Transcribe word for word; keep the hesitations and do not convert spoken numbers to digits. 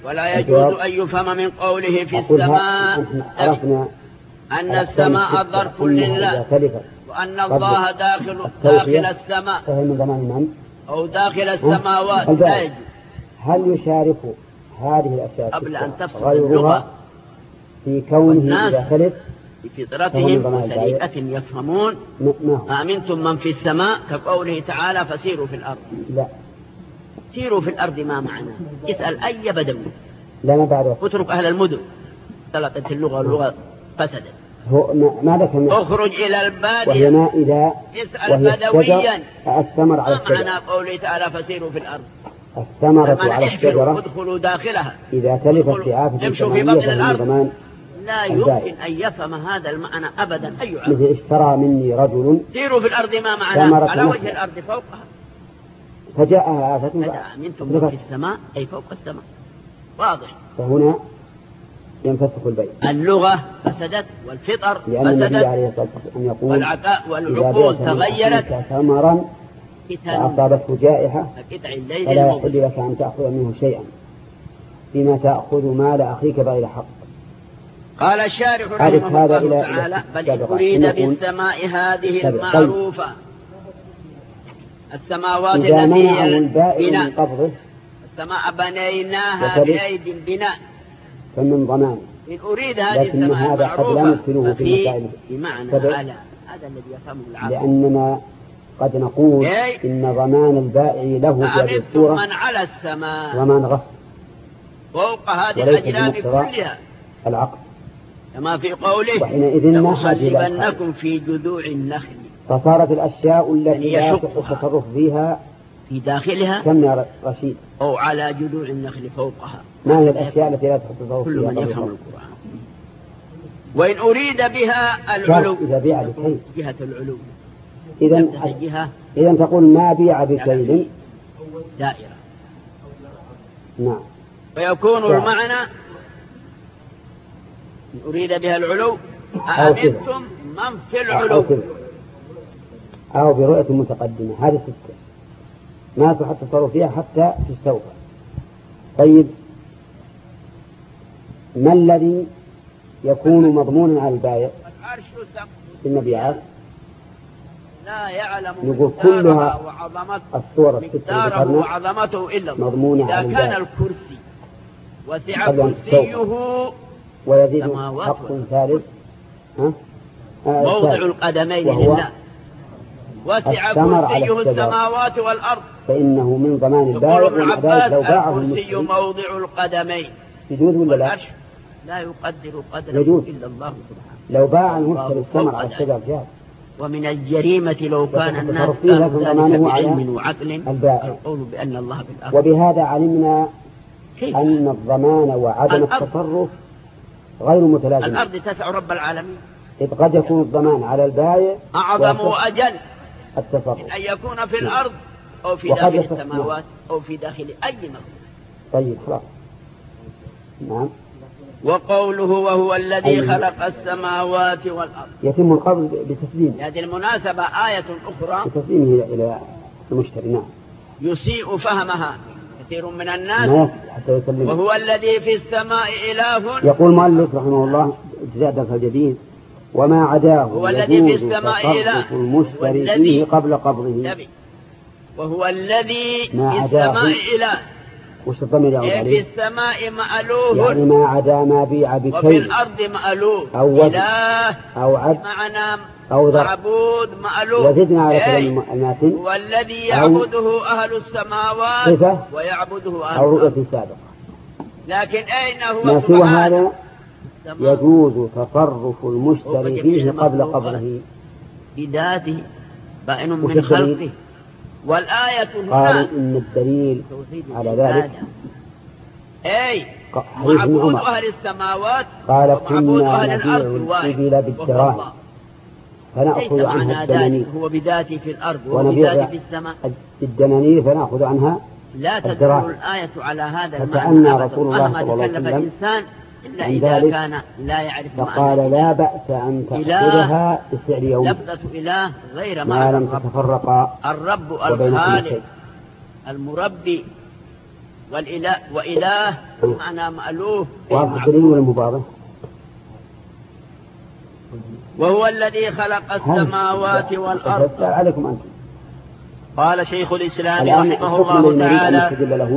ولا يجوز أن يفهم من قوله في السماء أن السماء ظرف لله وأن الله داخل, داخل السماء أو داخل السماوات. لا يجوز. هل يشارك هذه الأشياء قبل أن تفصل اللغة في كونه إذا خلف بفطرتهم وسريقة يفهمون أأمنتم من في السماء كقوله تعالى فسيروا في الأرض. لا، سيروا في الأرض ما معنى؟ اسأل أي بدوي. لا ما بعد اترك أهل المدن طلقت اللغة واللغة فسدت. هو ما ذكر اخرج إلى البادية وهي مائدة اسأل بدويا الثمر على الشجرة. ما معنى قوله تعالى فسيروا في الأرض؟ الثمرة على الشجرة ادخلوا داخلها إذا تلفت بعافية يمشوا في بطن الأرض. لا يمكن أن يفهم هذا المعنى أبدا أي عام. مثل اشترى مني رجل سيروا في الأرض ما معنى على وجه الأرض فوقها فجاءها آفة أأمنتم في السماء أي فوق السماء. واضح. فهنا ينفسخ البيت. اللغة فسدت والفطر لأن النبي عليه فسدت الصلاة والسلام يقول والعقاء والعقول تغيرت ثمرا فأصابته جائحة فلا يحل لك أن تأخذ منه شيئا فيما تأخذ مال أخيك بغير حق. قال الشارح رحمه الله تعالى بل أريد بالسماء هذه المعروفة السماوات التي هي البناء. السماء بنيناها بأيد بناء فمن ضمان. إن أريد هذه السماء المعروفة ففي بمعنى على هذا الذي يفهمه العقل. لأننا قد نقول إيه؟ إن ضمان البائع له بهذه الصورة من على السماء ضمان غصب فوق هذه الأجناب كلها العقل كما في قوله لأصلبنكم في جذوع النخل. فصارت الأشياء التي لا يصح التصرف فيها في داخلها كم يا رشيد أو على جذوع النخل فوقها. ما هي الأشياء التي لا يصح التصرف فيها؟ كل من يفهم القرآن. وإن أريد بها العلو إذا بيع بكيل جهة العلو إذا إذا تقول ما بيع بكيل دائرة. نعم. ويكون المعنى إن أريد بها العلو أأمنتم من في العلو أو برؤية متقدمة. هذه ستة ما يصح التصرف فيها حتى في السوق. طيب ما الذي يكون مضمونا على البائع في المبيعات؟ لا يعلم نقول كلها الصور مقداره وعظمته إلا الله. مضمونة إذا على كان البائع الكرسي وسع كرسيه ويزيد حق ثالث ها؟ آه موضع القدمين لله وسع كرسيه السماوات والأرض فإنه من ضمان البائع. يقول ابن عباس الكرسي موضع القدمين. يجوز ولا لا؟ لا يقدر قدره إلا الله سبحانه. لو باع المشتري الثمر على الشجر جاز. ومن الجريمة لو كان الناس بعلم وعقل القول بأن الله بالآخر. وبهذا علمنا أن الضمان وعدم التصرف غير متلازم. الأرض تسع رب العالمين. إذ قد يكون الضمان على البائع أعظم وأجل التصرف من أن يكون في الأرض أو في داخل السماوات أو في داخل أي مكان. طيب خلاص. نعم. وقوله وهو الذي خلق السماوات والأرض يتم القبض بتسليم. هذه المناسبة آية أخرى بتسليمه إلى المشتري. نعم. يسيء فهمها كثير من الناس. وهو الذي في السماء إله. يقول مؤلف رحمه الله جزاء درس الجديد وما عداه هو الذي في السماء إله المشتري فيه قبل قبضه. وهو الذي في السماء إله وش الضمير يعود عليه؟ في السماء مألوه يعني ما عدا ما بيع بكيل وفي الأرض مألوه أو إله أو عد معنا أو معبود مألوه. وزدنا على كلام الماتن والذي يعبده أهل السماوات ويعبده أهل أو رؤية سابقة. لكن أين هو ما سوى هذا يجوز تصرف المشتري فيه قبل قبضه بذاته بائن من خلقه. والآية قالوا إن الدليل على ذلك أي معبود أهل السماوات قال كنا نبيع الإبل بالدراهم فنأخذ عنها الدنانير. هو بذاته في الأرض وبذاته في السماء الدنانير فنأخذ عنها لا تدل الآية على هذا المعنى. رسول الله صلى الله عليه وسلم الإنسان إلا إذا كان لا يعرف فقال لا بأس أن تأخذها بسعر يوم. لفظة إله غير ما لم تتفرقا. الرب الخالق المربي والإله وإله معنى مألوه. واضح ولا مبارك؟ وهو الذي خلق السماوات والأرض. عليكم أنتم. قال شيخ الإسلام رحمه الله تعالى